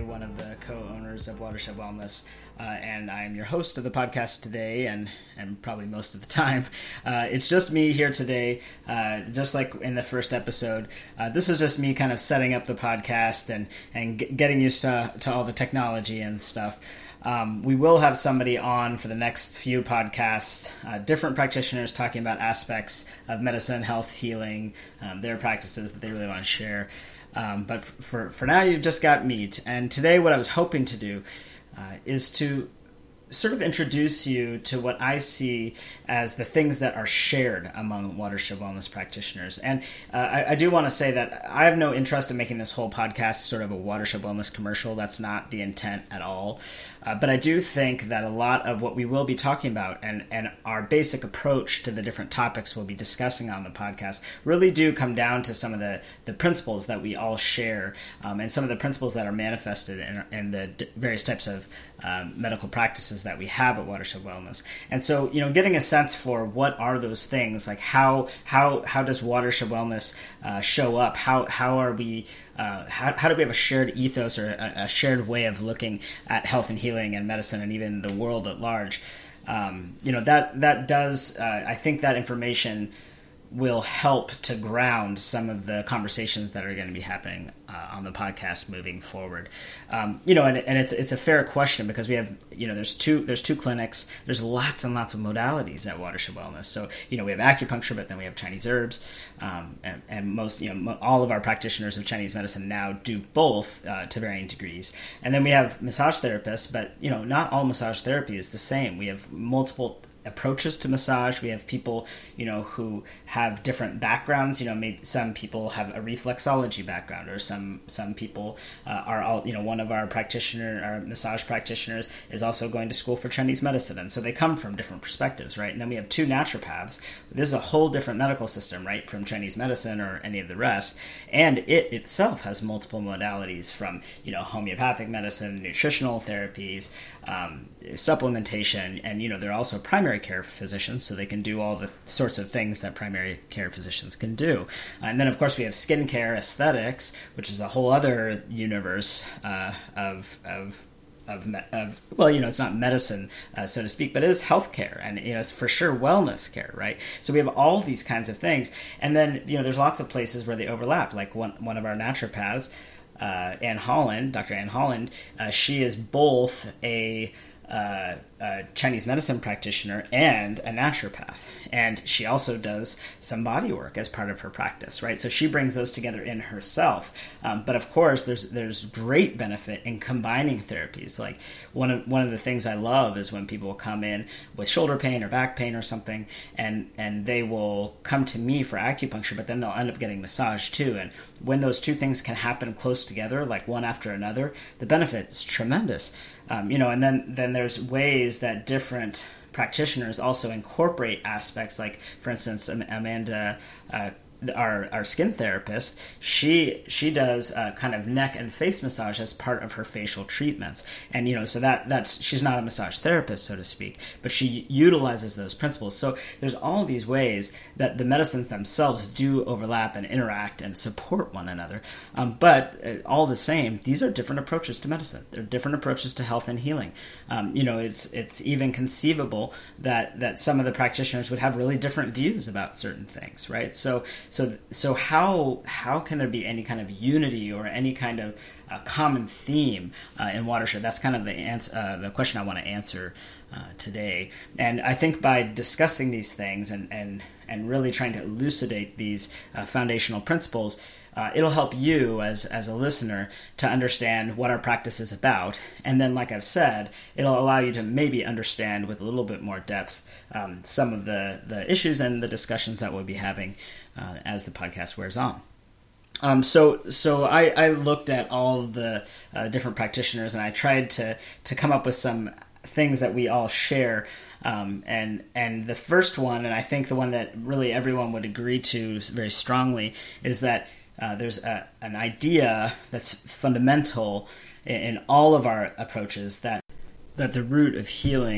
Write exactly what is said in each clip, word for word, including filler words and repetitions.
one of the co-owners of Watershed Wellness, uh, and I'm your host of the podcast today, and, and probably most of the time. Uh, it's just me here today, uh, just like in the first episode. Uh, this is just me kind of setting up the podcast and, and g- getting used to, to all the technology and stuff. Um, we will have somebody on for the next few podcasts, uh, different practitioners talking about aspects of medicine, health, healing, um, their practices that they really want to share. Um, but for, for now, you've just got me. And today what I was hoping to do uh, is to sort of introduce you to what I see as the things that are shared among Watershed Wellness practitioners. And uh, I, I do want to say that I have no interest in making this whole podcast sort of a Watershed Wellness commercial. That's not the intent at all. Uh, but I do think that a lot of what we will be talking about and, and our basic approach to the different topics we'll be discussing on the podcast really do come down to some of the, the principles that we all share, um, and some of the principles that are manifested in, in the d- various types of um, medical practices that we have at Watershed Wellness. And so, you know, getting a sense for what are those things, like how how how does Watershed Wellness uh, show up? How how are we uh, how how do we have a shared ethos or a, a shared way of looking at health and healing and medicine and even the world at large? Um, you know, that that does uh, I think that information will help to ground some of the conversations that are going to be happening uh, on the podcast moving forward. Um, you know, and, and it's it's a fair question because we have, you know, there's two there's two clinics. There's lots and lots of modalities at Watershed Wellness. So, you know, we have acupuncture, but then we have Chinese herbs, um, and, and most, you know, all of our practitioners of Chinese medicine now do both uh, to varying degrees. And then we have massage therapists, but, you know, not all massage therapy is the same. We have multiple approaches to massage. We have people, you know, who have different backgrounds. You know, maybe some people have a reflexology background, or some some people uh, are all, you know, one of our practitioner, our massage practitioners is also going to school for Chinese medicine, and so they come from different perspectives, right? And then we have two naturopaths. This is a whole different medical system, right, from Chinese medicine or any of the rest, and it itself has multiple modalities from, you know, homeopathic medicine, nutritional therapies, um, supplementation, and, you know, they're also primary care physicians, so they can do all the sorts of things that primary care physicians can do. Uh, and then, of course, we have skincare aesthetics, which is a whole other universe uh, of of Of, of, well, you know, it's not medicine, uh, so to speak, but it is healthcare, and, you know, it's for sure wellness care, right? So we have all these kinds of things, and then, you know, there's lots of places where they overlap. Like one one of our naturopaths, uh, Ann Holland, Doctor Ann Holland, uh, she is both a Uh, a Chinese medicine practitioner and a naturopath, and she also does some body work as part of her practice, right? So she brings those together in herself. Um, but of course, there's there's great benefit in combining therapies. Like one of one of the things I love is when people come in with shoulder pain or back pain or something, and and they will come to me for acupuncture, but then they'll end up getting massage too. And when those two things can happen close together, like one after another, the benefit is tremendous. Um, you know, and then then there's ways that different practitioners also incorporate aspects, like, for instance, Amanda, uh, our our skin therapist, she she does uh, kind of neck and face massage as part of her facial treatments, and, you know, so that that's she's not a massage therapist, so to speak, but she utilizes those principles. So there's all these ways that the medicines themselves do overlap and interact and support one another. Um, but uh, all the same, these are different approaches to medicine. They're different approaches to health and healing. Um, you know, it's it's even conceivable that that some of the practitioners would have really different views about certain things, right? So. So, so how how can there be any kind of unity or any kind of uh, common theme uh, in Watershed? That's kind of the answer, uh, the question I want to answer uh, today. And I think by discussing these things and and, and really trying to elucidate these uh, foundational principles, uh, it'll help you as as a listener to understand what our practice is about. And then, like I've said, it'll allow you to maybe understand with a little bit more depth um, some of the, the issues and the discussions that we'll be having Uh, as the podcast wears on. Um, so so I, I looked at all of the uh, different practitioners, and I tried to to come up with some things that we all share. Um, and and the first one, and I think the one that really everyone would agree to very strongly, is that uh, there's a, an idea that's fundamental in, in all of our approaches, that that the root of healing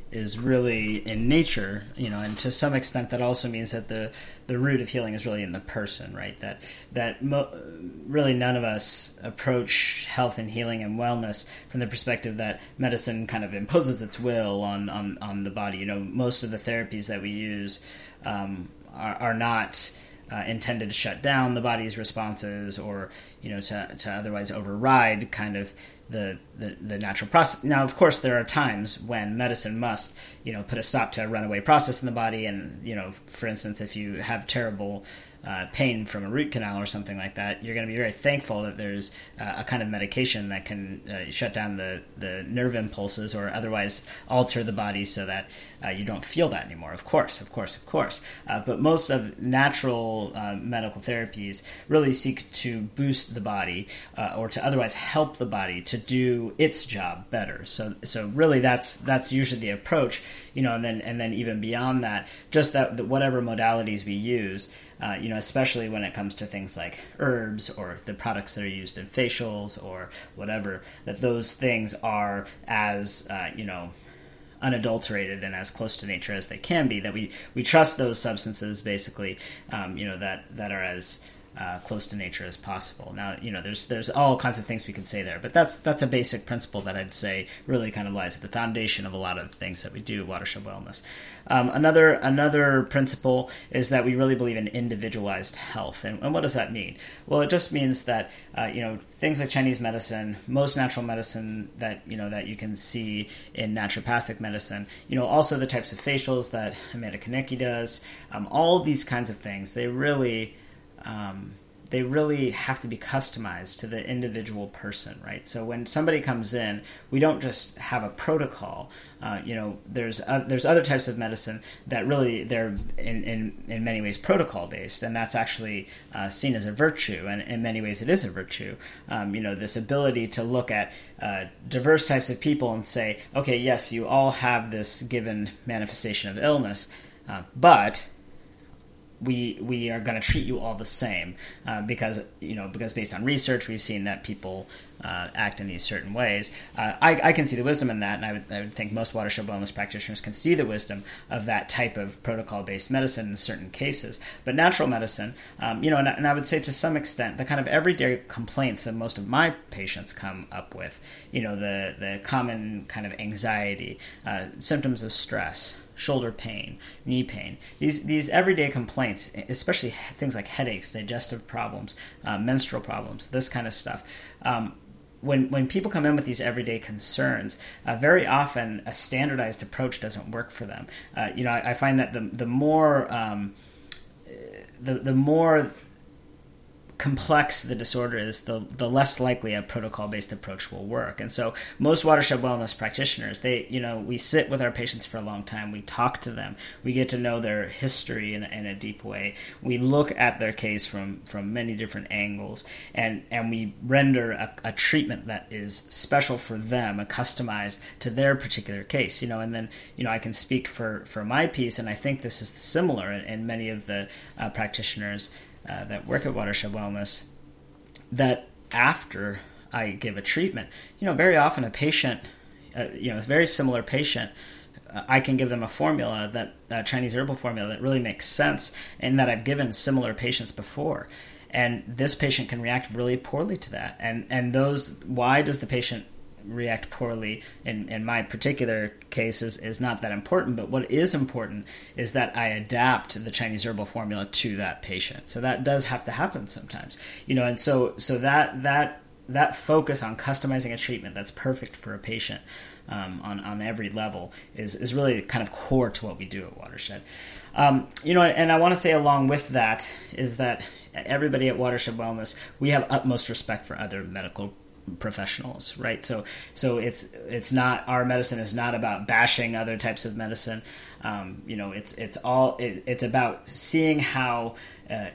is really in nature, you know, and to some extent that also means that the the root of healing is really in the person, right? That that mo- really none of us approach health and healing and wellness from the perspective that medicine kind of imposes its will on on, on the body. You know, most of the therapies that we use um, are, are not uh, intended to shut down the body's responses or, you know, to to otherwise override kind of The, the the natural process. Now, of course, there are times when medicine must, you know, put a stop to a runaway process in the body. And, you know, for instance, if you have terrible uh, pain from a root canal or something like that, you're going to be very thankful that there's uh, a kind of medication that can uh, shut down the, the nerve impulses or otherwise alter the body so that uh, you don't feel that anymore. Of course, of course, of course. Uh, but most of natural uh, medical therapies really seek to boost the body uh, or to otherwise help the body to do its job better. So, so really, that's that's usually the approach, you know. And then, and then even beyond that, just that, that whatever modalities we use, uh, you know, especially when it comes to things like herbs or the products that are used in facials or whatever, that those things are as uh, you know, unadulterated and as close to nature as they can be. That we we trust those substances basically, um, you know, that that are as Uh, close to nature as possible. Now, you know, there's there's all kinds of things we could say there, but that's that's a basic principle that I'd say really kind of lies at the foundation of a lot of the things that we do at Watershed Wellness. Um, another another principle is that we really believe in individualized health, and, and what does that mean? Well, it just means that uh, you know, things like Chinese medicine, most natural medicine that you know that you can see in naturopathic medicine, you know, also the types of facials that Amanda Konecki does, um, all these kinds of things, they really Um, they really have to be customized to the individual person, right? So when somebody comes in, we don't just have a protocol. Uh, you know, there's uh, there's other types of medicine that really they're in in, in many ways protocol based, and that's actually uh, seen as a virtue, and in many ways it is a virtue. Um, you know, this ability to look at uh, diverse types of people and say, okay, yes, you all have this given manifestation of illness, uh, but we we are going to treat you all the same uh, because you know because based on research we've seen that people uh, act in these certain ways. Uh, I, I can see the wisdom in that, and I would, I would think most Watershed Wellness practitioners can see the wisdom of that type of protocol-based medicine in certain cases. But natural medicine, um, you know, and, and I would say to some extent the kind of everyday complaints that most of my patients come up with, you know, the the common kind of anxiety, uh, symptoms of stress, shoulder pain, knee pain, these these everyday complaints, especially things like headaches, digestive problems, uh, menstrual problems, this kind of stuff. Um, when when people come in with these everyday concerns, uh, very often a standardized approach doesn't work for them. Uh, you know, I, I find that the the more um, the the more complex the disorder is, the the less likely a protocol-based approach will work. And so most Watershed Wellness practitioners, they, you know, we sit with our patients for a long time, we talk to them, we get to know their history in, in a deep way, we look at their case from, from many different angles, and, and we render a, a treatment that is special for them, a customized to their particular case, you know. And then, you know, I can speak for, for my piece, and I think this is similar in, in many of the uh, practitioners Uh, that work at Watershed Wellness, that after I give a treatment, you know, very often a patient, uh, you know, a very similar patient, uh, I can give them a formula, that uh, Chinese herbal formula that really makes sense, and that I've given similar patients before. And this patient can react really poorly to that. And and those, why does the patient react poorly in, in my particular case is, is not that important, but what is important is that I adapt the Chinese herbal formula to that patient. So that does have to happen sometimes, you know, and so so that that that focus on customizing a treatment that's perfect for a patient um, on, on every level is, is really kind of core to what we do at Watershed. Um, you know, and I want to say along with that is that everybody at Watershed Wellness, we have utmost respect for other medical professionals, right? So, so it's it's not, our medicine is not about bashing other types of medicine. Um, you know, it's it's all it, it's about seeing how uh,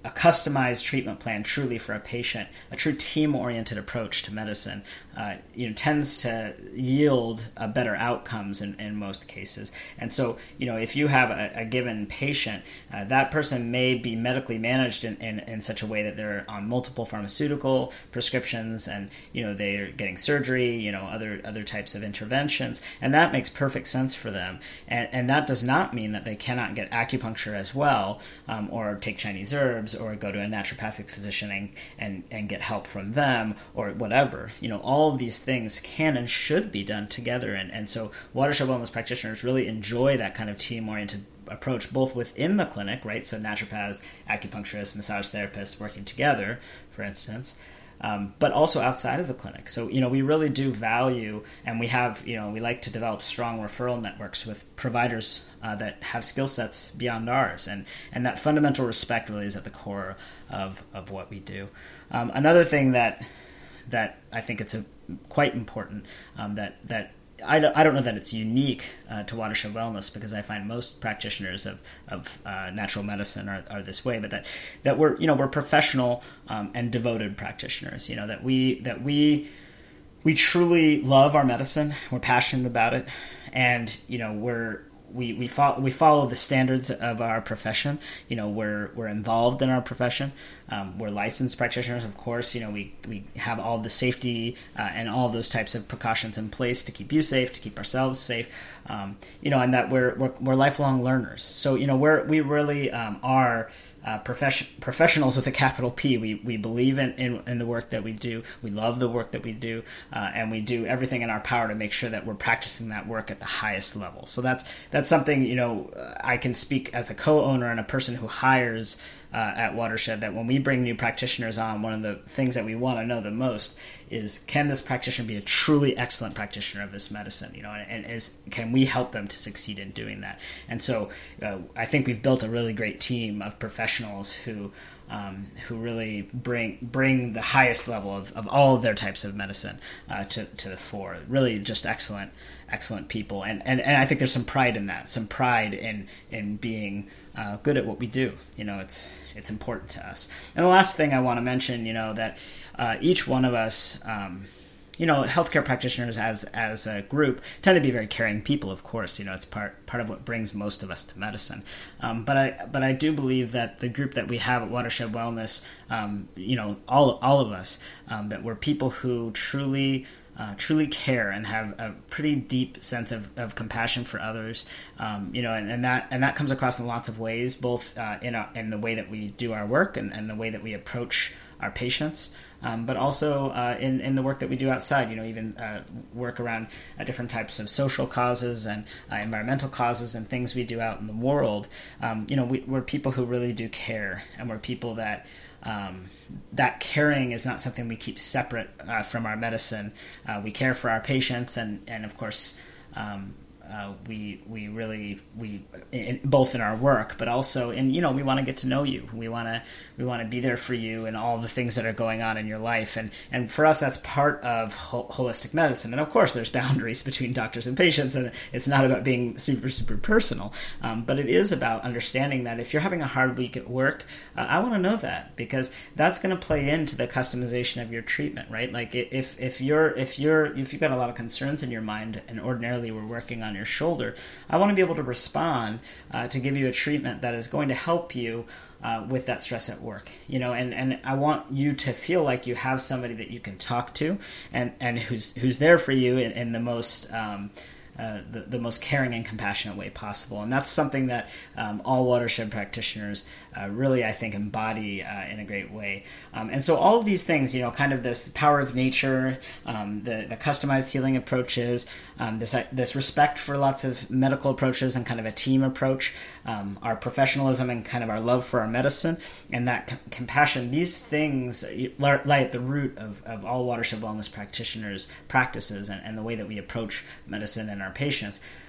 a customized treatment plan truly for a patient, a true team-oriented approach to medicine, uh, you know, tends to yield uh, better outcomes in, in most cases. And so, you know, if you have a, a given patient, uh, that person may be medically managed in, in, in such a way that they're on multiple pharmaceutical prescriptions, and, you know, they're getting surgery, you know, other other types of interventions, and that makes perfect sense for them. And, and that does not mean that they cannot get acupuncture as well, um, or take Chinese herbs, or go to a naturopathic physician and, and, and get help from them, or whatever. You know, all of these things can and should be done together. And, and so Watershed Wellness practitioners really enjoy that kind of team-oriented approach, both within the clinic, right? So naturopaths, acupuncturists, massage therapists working together, for instance, um, but also outside of the clinic. So, you know, we really do value, and we have, you know, we like to develop strong referral networks with providers uh, that have skill sets beyond ours. And, and that fundamental respect really is at the core of, of what we do. Um, another thing that that I think it's a, quite important, um, that, that I don't, I don't know that it's unique uh, to Watershed Wellness, because I find most practitioners of, of uh, natural medicine are, are this way, but that, that we're, you know, we're professional um, and devoted practitioners, you know, that we, that we, we truly love our medicine. We're passionate about it. And, you know, we're, we, we follow, we follow the standards of our profession. You know, we're, we're involved in our profession. Um, we're licensed practitioners, of course. You know, we, we have all the safety uh, and all those types of precautions in place to keep you safe, to keep ourselves safe. Um, you know, and that we're, we're, we're lifelong learners. So, you know, we're, we really um, are Uh, profession, professionals with a capital P. We we believe in, in, in the work that we do. We love the work that we do, uh, and we do everything in our power to make sure that we're practicing that work at the highest level. So that's that's something, you know, I can speak as a co-owner and a person who hires uh, at Watershed, that when we bring new practitioners on, one of the things that we want to know the most is, can this practitioner be a truly excellent practitioner of this medicine? You know, and, and is can we help them to succeed in doing that? And so uh, I think we've built a really great team of professionals who um, who really bring bring the highest level of, of all of their types of medicine uh, to to the fore. Really, just excellent excellent people, and, and and I think there's some pride in that, some pride in in being uh, good at what we do. You know, it's it's important to us. And the last thing I want to mention, you know, that uh, each one of us, um, you know, healthcare practitioners as as a group tend to be very caring people. Of course, you know, it's part part of what brings most of us to medicine. Um, but I but I do believe that the group that we have at Watershed Wellness, um, you know, all all of us, um, that we're people who truly. Uh, truly care and have a pretty deep sense of, of compassion for others, um, you know, and, and that and that comes across in lots of ways, both uh, in our, in the way that we do our work and, and the way that we approach our patients, um, but also uh, in in the work that we do outside. You know, even uh, work around uh, different types of social causes and uh, environmental causes and things we do out in the world. Um, you know, we, we're people who really do care, and we're people that. Um, that caring is not something we keep separate uh, from our medicine. Uh, we care for our patients, and, and of course, um, uh, we we really we in, both in our work, but also in, you know, we want to get to know you. We want to we want to be there for you and all the things that are going on in your life, and and for us, that's part of ho- holistic medicine. And of course, there's boundaries between doctors and patients, and it's not about being super super personal, um, but it is about understanding that if you're having a hard week at work, uh, I want to know that, because that's going to play into the customization of your treatment, right? Like if if you're if you're if you've got a lot of concerns in your mind, and ordinarily we're working on your shoulder, I want to be able to respond uh, to give you a treatment that is going to help you uh, with that stress at work, you know, and, and I want you to feel like you have somebody that you can talk to, and, and who's who's there for you in, in the most um, uh, the, the most caring and compassionate way possible. And that's something that um, all Watershed practitioners uh, really, I think, embody uh, in a great way. Um, and so all of these things, you know, kind of this power of nature, um, the, the customized healing approaches, um, this this respect for lots of medical approaches and kind of a team approach, um, our professionalism and kind of our love for our medicine, and that c- compassion, these things lie at the root of, of all Watershed Wellness practitioners' practices and, and the way that we approach medicine and our patients.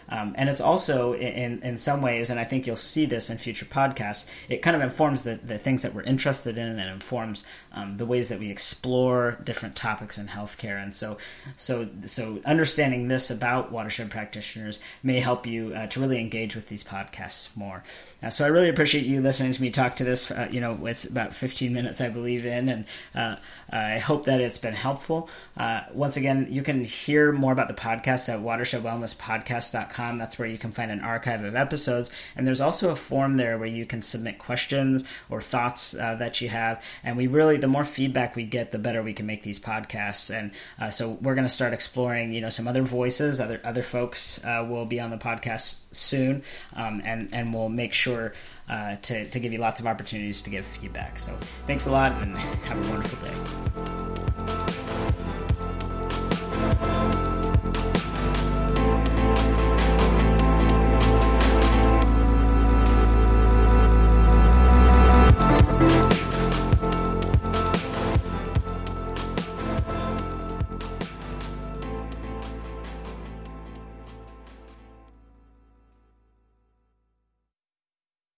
Um, and it's also in, in some ways, and I think you'll see this in future podcasts, it kind of informs the, the things that we're interested in, and informs um, the ways that we explore different topics in healthcare. And so, so, so understanding this about watershed practitioners may help you uh, to really engage with these podcasts more. Uh, so I really appreciate you listening to me talk to this. Uh, you know, it's about fifteen minutes, I believe, in, and uh, I hope that it's been helpful. Uh, once again, you can hear more about the podcast at watershed wellness podcast dot com. That's where you can find an archive of episodes, and there's also a form there where you can submit questions or thoughts uh, that you have. And we really, the more feedback we get, the better we can make these podcasts. And uh, so we're going to start exploring, you know, some other voices, other other folks uh, will be on the podcast soon, um, and and we'll make sure. Sure, uh, to, to give you lots of opportunities to give feedback. So thanks a lot, and have a wonderful day.